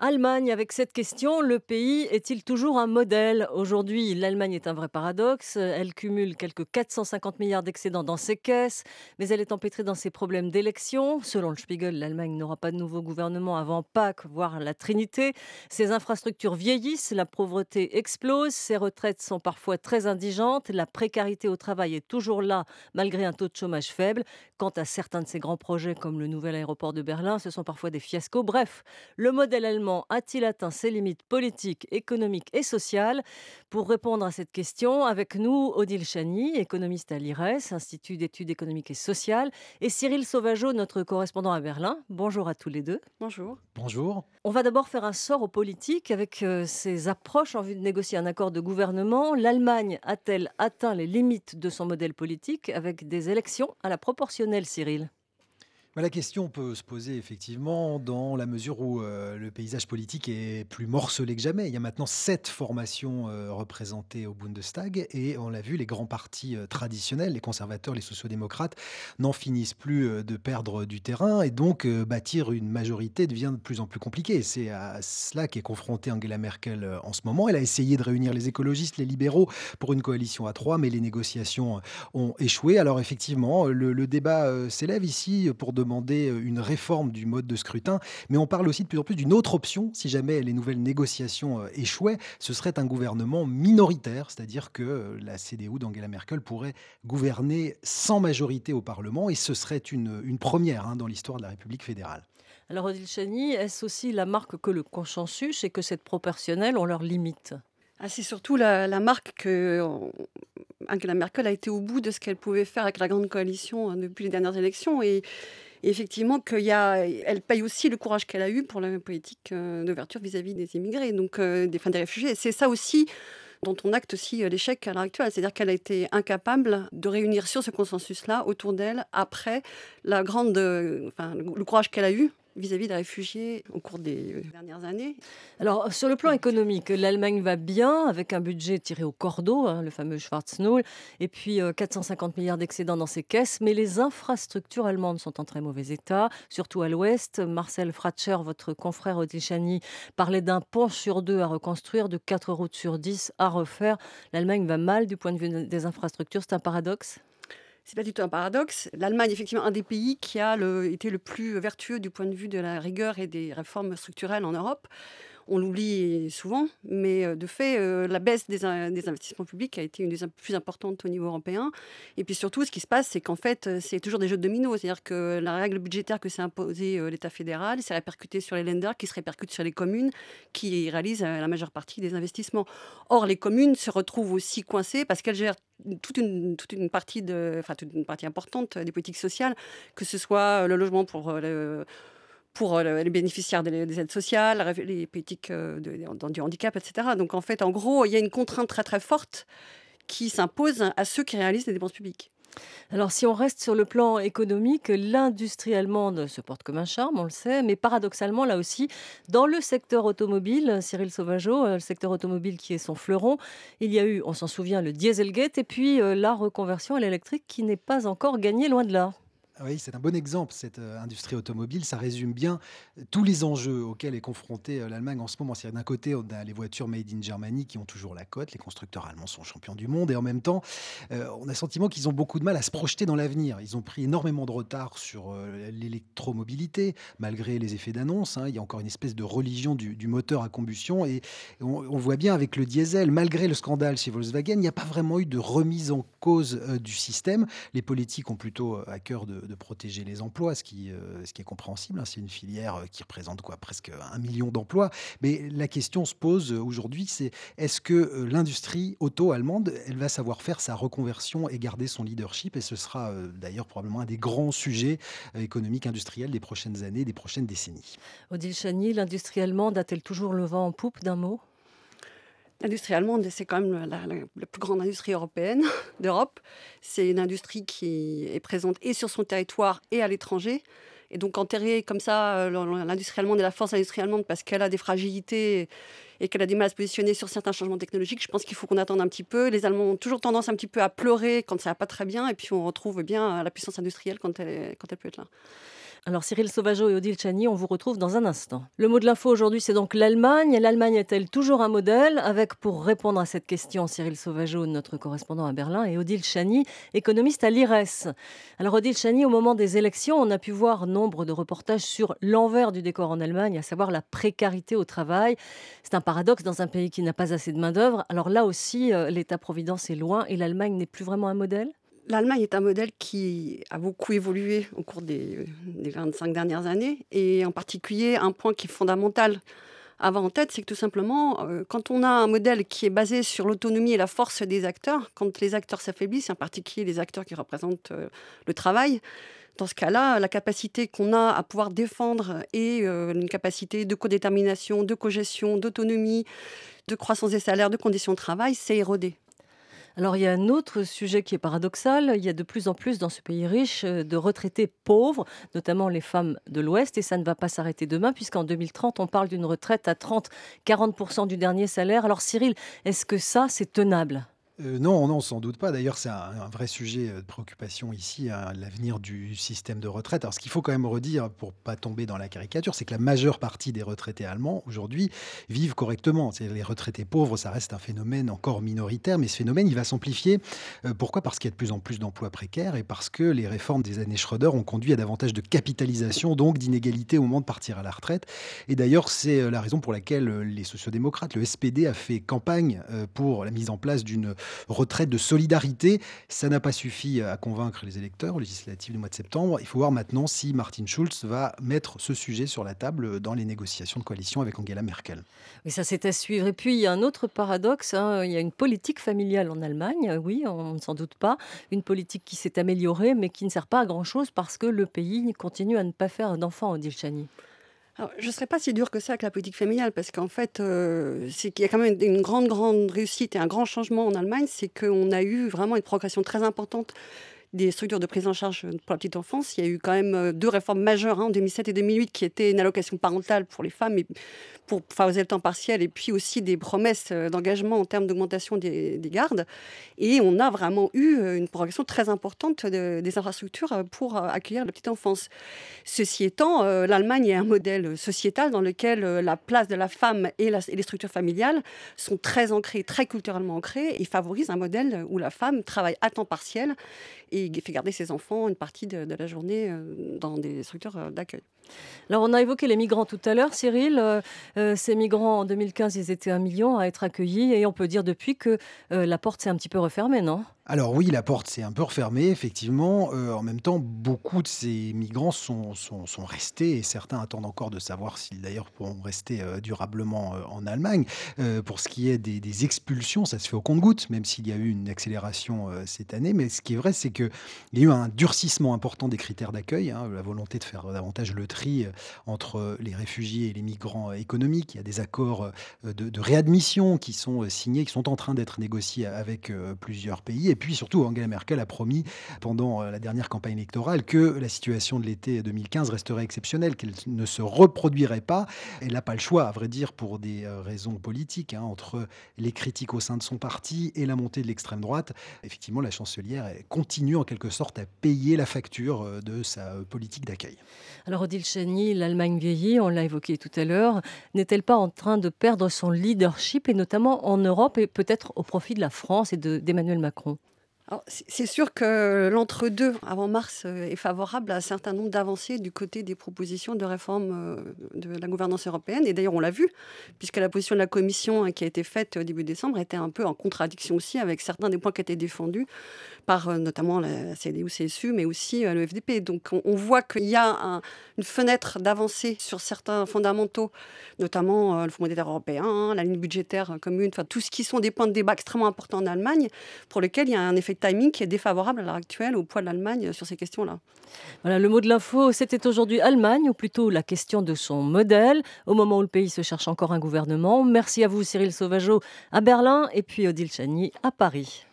Allemagne, avec cette question, le pays est-il toujours un modèle? Aujourd'hui, l'Allemagne est un vrai paradoxe. Elle cumule quelques 450 milliards d'excédents dans ses caisses, mais elle est empêtrée dans ses problèmes d'élection. Selon le Spiegel, l'Allemagne n'aura pas de nouveau gouvernement avant Pâques, voire la Trinité. Ses infrastructures vieillissent, la pauvreté explose, ses retraites sont parfois très indigentes, la précarité au travail est toujours là, malgré un taux de chômage faible. Quant à certains de ses grands projets, comme le nouvel aéroport de Berlin, ce sont parfois des fiascos. Bref, le modèle allemand a-t-il atteint ses limites politiques, économiques et sociales? Pour répondre à cette question, avec nous, Odile Chany, économiste à l'IRES, Institut d'études économiques et sociales, et Cyril Sauvageau, notre correspondant à Berlin. Bonjour à tous les deux. Bonjour. Bonjour. On va d'abord faire un sort aux politiques avec ces approches en vue de négocier un accord de gouvernement. L'Allemagne a-t-elle atteint les limites de son modèle politique avec des élections à la proportionnelle, Cyril? La question peut se poser effectivement dans la mesure où le paysage politique est plus morcelé que jamais. Il y a maintenant 7 formations représentées au Bundestag et on l'a vu, les grands partis traditionnels, les conservateurs, les sociodémocrates, n'en finissent plus de perdre du terrain et donc bâtir une majorité devient de plus en plus compliqué. C'est à cela qu'est confrontée Angela Merkel en ce moment. Elle a essayé de réunir les écologistes, les libéraux pour une coalition à 3, mais les négociations ont échoué. Alors effectivement, le débat s'élève ici pour demander une réforme du mode de scrutin, mais on parle aussi de plus en plus d'une autre option. Si jamais les nouvelles négociations échouaient, ce serait un gouvernement minoritaire, c'est-à-dire que la CDU d'Angela Merkel pourrait gouverner sans majorité au Parlement, et ce serait une première dans l'histoire de la République fédérale. Alors, Odile Chany, est-ce aussi la marque que le consensus et que cette proportionnelle ont leurs limites? Ah, c'est surtout la marque que Angela Merkel a été au bout de ce qu'elle pouvait faire avec la grande coalition depuis les dernières élections et effectivement elle paye aussi le courage qu'elle a eu pour la politique d'ouverture vis-à-vis des immigrés, donc des réfugiés. C'est ça aussi dont on acte aussi l'échec à l'heure actuelle, c'est-à-dire qu'elle a été incapable de réunir sur ce consensus-là autour d'elle après le courage qu'elle a eu vis-à-vis des réfugiés au cours des dernières années. Alors, sur le plan économique, l'Allemagne va bien avec un budget tiré au cordeau, le fameux Schwarznull, et puis 450 milliards d'excédents dans ses caisses. Mais les infrastructures allemandes sont en très mauvais état, surtout à l'ouest. Marcel Fratscher, votre confrère Odile Chany, parlait d'un pont sur deux à reconstruire, de 4 routes sur 10 à refaire. L'Allemagne va mal du point de vue des infrastructures, c'est un paradoxe? C'est pas du tout un paradoxe. L'Allemagne est effectivement un des pays qui a été le plus vertueux du point de vue de la rigueur et des réformes structurelles en Europe. On l'oublie souvent, mais de fait, la baisse des investissements publics a été une des plus importantes au niveau européen. Et puis surtout, ce qui se passe, c'est qu'en fait, c'est toujours des jeux de dominos. C'est-à-dire que la règle budgétaire que s'est imposée l'État fédéral, s'est répercutée sur les Länder, qui se répercute sur les communes, qui réalisent la majeure partie des investissements. Or, les communes se retrouvent aussi coincées parce qu'elles gèrent toute une partie toute une partie importante des politiques sociales, que ce soit le logement pour les bénéficiaires des aides sociales, les politiques du handicap, etc. Donc en fait, en gros, il y a une contrainte très très forte qui s'impose à ceux qui réalisent des dépenses publiques. Alors, si on reste sur le plan économique, l'industrie allemande se porte comme un charme, on le sait, mais paradoxalement, là aussi, dans le secteur automobile, Cyril Sauvageau, le secteur automobile qui est son fleuron, il y a eu, on s'en souvient, le Dieselgate et puis la reconversion à l'électrique qui n'est pas encore gagnée, loin de là. Oui, c'est un bon exemple, cette industrie automobile. Ça résume bien tous les enjeux auxquels est confrontée l'Allemagne en ce moment. C'est d'un côté, on a les voitures made in Germany qui ont toujours la cote. Les constructeurs allemands sont champions du monde. Et en même temps, on a le sentiment qu'ils ont beaucoup de mal à se projeter dans l'avenir. Ils ont pris énormément de retard sur l'électromobilité, malgré les effets d'annonce. Il y a encore une espèce de religion du moteur à combustion. Et on voit bien avec le diesel, malgré le scandale chez Volkswagen, il n'y a pas vraiment eu de remise en cause du système. Les politiques ont plutôt à cœur de protéger les emplois, ce qui est compréhensible. C'est une filière qui représente quoi, presque 1 million d'emplois. Mais la question se pose aujourd'hui, c'est est-ce que l'industrie auto-allemande, elle va savoir faire sa reconversion et garder son leadership? Et ce sera d'ailleurs probablement un des grands sujets économiques, industriels des prochaines années, des prochaines décennies. Odile Chany, l'industrie allemande a-t-elle toujours le vent en poupe, d'un mot? L'industrie allemande, c'est quand même la plus grande industrie européenne d'Europe. C'est une industrie qui est présente et sur son territoire et à l'étranger. Et donc enterrer comme ça l'industrie allemande et la force de l'industrie allemande parce qu'elle a des fragilités et qu'elle a du mal à se positionner sur certains changements technologiques, je pense qu'il faut qu'on attende un petit peu. Les Allemands ont toujours tendance un petit peu à pleurer quand ça va pas très bien, et puis on retrouve bien la puissance industrielle quand elle peut être là. Alors Cyril Sauvageau et Odile Chani, on vous retrouve dans un instant. Le mot de l'info aujourd'hui, c'est donc l'Allemagne. L'Allemagne est-elle toujours un modèle? Avec, pour répondre à cette question, Cyril Sauvageau, notre correspondant à Berlin, et Odile Chani, économiste à l'IRES. Alors Odile Chani, au moment des élections, on a pu voir nombre de reportages sur l'envers du décor en Allemagne, à savoir la précarité au travail. C'est un paradoxe dans un pays qui n'a pas assez de main-d'œuvre. Alors là aussi, l'État-providence est loin et l'Allemagne n'est plus vraiment un modèle? L'Allemagne est un modèle qui a beaucoup évolué au cours des 25 dernières années, et en particulier un point qui est fondamental à avoir en tête, c'est que tout simplement, quand on a un modèle qui est basé sur l'autonomie et la force des acteurs, quand les acteurs s'affaiblissent, en particulier les acteurs qui représentent le travail, dans ce cas-là, la capacité qu'on a à pouvoir défendre et une capacité de codétermination, de cogestion, d'autonomie, de croissance des salaires, de conditions de travail, c'est érodé. Alors, il y a un autre sujet qui est paradoxal. Il y a de plus en plus dans ce pays riche de retraités pauvres, notamment les femmes de l'Ouest. Et ça ne va pas s'arrêter demain, puisqu'en 2030, on parle d'une retraite à 30-40% du dernier salaire. Alors, Cyril, est-ce que ça, c'est tenable? Non, non, sans doute pas. D'ailleurs, c'est un vrai sujet de préoccupation ici, hein, l'avenir du système de retraite. Alors, ce qu'il faut quand même redire, pour pas tomber dans la caricature, c'est que la majeure partie des retraités allemands, aujourd'hui, vivent correctement. C'est les retraités pauvres, ça reste un phénomène encore minoritaire, mais ce phénomène, il va s'amplifier. Pourquoi? Parce qu'il y a de plus en plus d'emplois précaires et parce que les réformes des années Schröder ont conduit à davantage de capitalisation, donc d'inégalité au moment de partir à la retraite. Et d'ailleurs, c'est la raison pour laquelle les sociodémocrates, le SPD, a fait campagne pour la mise en place d'une retraite de solidarité. Ça n'a pas suffi à convaincre les électeurs aux législatives du mois de septembre. Il faut voir maintenant si Martin Schulz va mettre ce sujet sur la table dans les négociations de coalition avec Angela Merkel. Oui, ça, c'est à suivre. Et puis, il y a un autre paradoxe, hein. Il y a une politique familiale en Allemagne, oui, on ne s'en doute pas. Une politique qui s'est améliorée, mais qui ne sert pas à grand-chose parce que le pays continue à ne pas faire d'enfants, Odile Chani. Alors, je ne serais pas si dur que ça avec la politique familiale, parce qu'en fait, c'est qu'il y a quand même une grande, grande réussite et un grand changement en Allemagne, c'est qu'on a eu vraiment une progression très importante des structures de prise en charge pour la petite enfance. Il y a eu quand même deux réformes majeures, hein, en 2007 et 2008, qui étaient une allocation parentale pour les femmes et pour favoriser le temps partiel, et puis aussi des promesses d'engagement en termes d'augmentation des gardes. Et on a vraiment eu une progression très importante des infrastructures pour accueillir la petite enfance. Ceci étant, l'Allemagne est un modèle sociétal dans lequel la place de la femme et les structures familiales sont très ancrées, très culturellement ancrées, et favorisent un modèle où la femme travaille à temps partiel et fait garder ses enfants une partie de la journée dans des structures d'accueil. Alors, on a évoqué les migrants tout à l'heure, Cyril. Ces migrants, en 2015, ils étaient 1 million à être accueillis. Et on peut dire depuis que la porte s'est un petit peu refermée, non? Alors oui, la porte s'est un peu refermée, effectivement. En même temps, beaucoup de ces migrants sont restés et certains attendent encore de savoir s'ils d'ailleurs pourront rester durablement en Allemagne. Pour ce qui est des expulsions, ça se fait au compte-gouttes, même s'il y a eu une accélération cette année. Mais ce qui est vrai, c'est qu'il y a eu un durcissement important des critères d'accueil, hein, la volonté de faire davantage le tri entre les réfugiés et les migrants économiques. Il y a des accords de réadmission qui sont signés, qui sont en train d'être négociés avec plusieurs pays. Et puis surtout, Angela Merkel a promis pendant la dernière campagne électorale que la situation de l'été 2015 resterait exceptionnelle, qu'elle ne se reproduirait pas. Elle n'a pas le choix, à vrai dire, pour des raisons politiques, hein, entre les critiques au sein de son parti et la montée de l'extrême droite. Effectivement, la chancelière elle continue en quelque sorte à payer la facture de sa politique d'accueil. Alors, Odile Chani, l'Allemagne vieillit, on l'a évoqué tout à l'heure. N'est-elle pas en train de perdre son leadership, et notamment en Europe, et peut-être au profit de la France et d'Emmanuel Macron? Alors, c'est sûr que l'entre-deux, avant mars, est favorable à un certain nombre d'avancées du côté des propositions de réforme de la gouvernance européenne. Et d'ailleurs, on l'a vu, puisque la position de la Commission qui a été faite au début décembre était un peu en contradiction aussi avec certains des points qui étaient défendus par notamment la CDU-CSU, mais aussi le FDP. Donc on voit qu'il y a une fenêtre d'avancée sur certains fondamentaux, notamment le Fonds monétaire européen, hein, la ligne budgétaire commune, enfin tout ce qui sont des points de débat extrêmement importants en Allemagne, pour lesquels il y a un effet de timing qui est défavorable à l'heure actuelle au poids de l'Allemagne sur ces questions-là. Voilà, le mot de l'info, c'était aujourd'hui Allemagne, ou plutôt la question de son modèle, au moment où le pays se cherche encore un gouvernement. Merci à vous, Cyril Sauvageau, à Berlin, et puis Odile Chani, à Paris.